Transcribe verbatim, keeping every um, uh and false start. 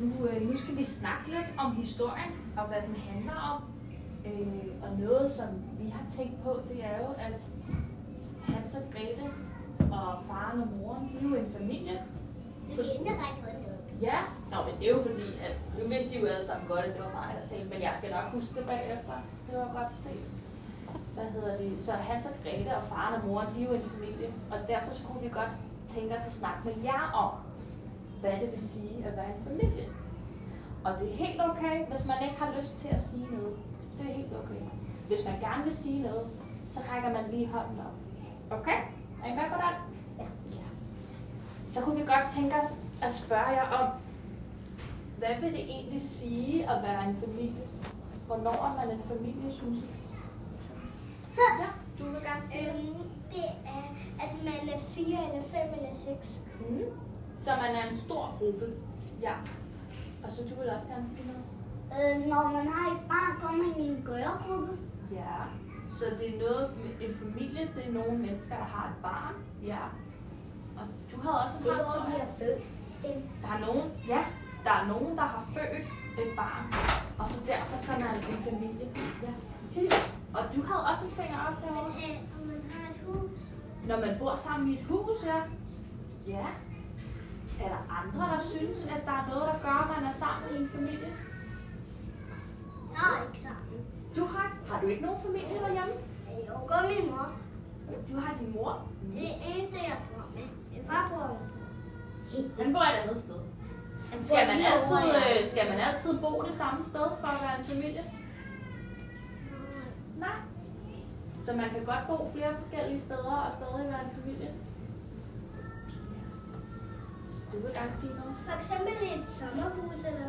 Nu, øh, nu skal vi snakke lidt om historien og hvad den handler om. Øh, og noget, som vi har tænkt på, det er jo, at Hans og Grete og faren og moren, de er jo en familie. Du skal ikke række hånden op. Ja, nå, men det er jo fordi, at nu vidste de jo alle sammen godt, at det var mig, der talte, men jeg skal nok huske det bagefter. Det var godt set. Hvad hedder det? Så Hans og Grete og faren og moren, de er jo en familie, og derfor skulle vi godt tænke os at snakke med jer om, hvad det vil sige at være en familie. Og det er helt okay, hvis man ikke har lyst til at sige noget. Det er helt okay. Hvis man gerne vil sige noget, så rækker man lige hånden op. Okay? Er I med på den? Ja. Ja. Så kunne vi godt tænke os at spørge jer om, hvad vil det egentlig sige at være en familie? Hvornår er man en familie, synes I? Ja, du vil gerne sige det. Øhm, det er, at man er fire eller fem eller seks. Mm. Så man er en stor gruppe. Ja. Og så du vil også gerne sige noget? Øh, når man har et barn, går man i en gøregruppe. Ja. Så det er noget, en familie, det er nogle mennesker, der har et barn. Ja. Og du havde også en Det barn, hvor så vi har født dem. der er nogen, ja, der er nogen, der har født et barn. Og så derfor så er man en familie. Ja. Og du havde også en finger op derovre. Men øh, og man har et hus. Når man bor sammen i et hus, ja. Ja. Er der andre, der synes, at der er noget, der gør, at man er sammen i en familie? Jeg er ikke sammen. Du har, har du ikke nogen familie derhjemme? Jo, går min mor. Du har din mor. Det er ikke det, jeg bor med. Min far bor med. Han bor et andet sted. Skal man, altid, øh, skal man altid bo det samme sted for at være en familie? Nej. Så man kan godt bo flere forskellige steder og stadig være en familie? Du vil gerne sige noget? For eksempel i et sommerhus eller